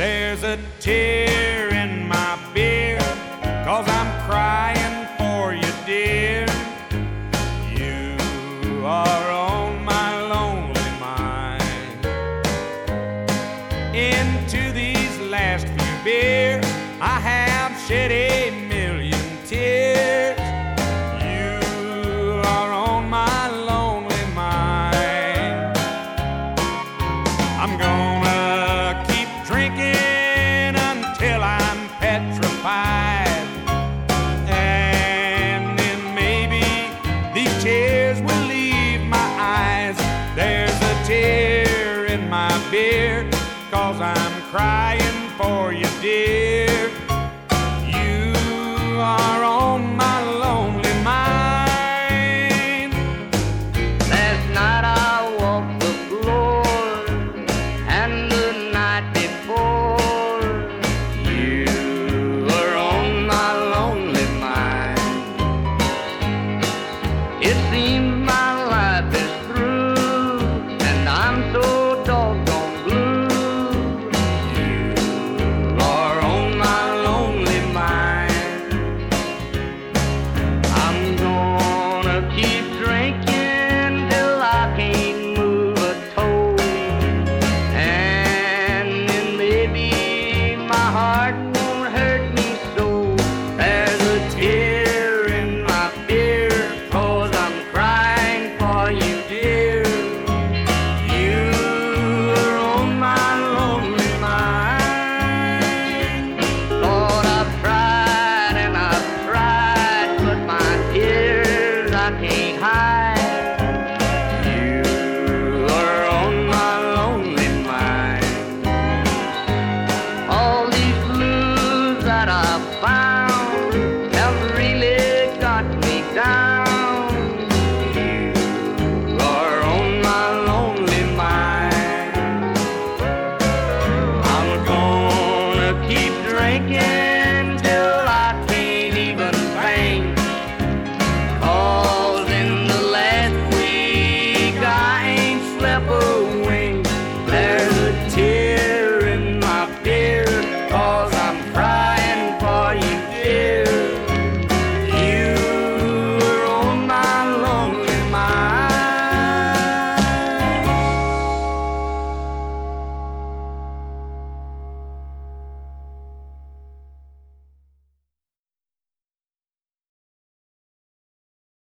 There's a tear in my beer, 'cause I'm crying for you, dear. You are on my lonely mind. Into these last few beers, I have shed a million tears. You are on my lonely mind. I'm gonna keep drinking until I'm petrified, and then maybe these tears will leave my eyes. There's a tear in my beer, 'cause I'm crying for you, dear. You are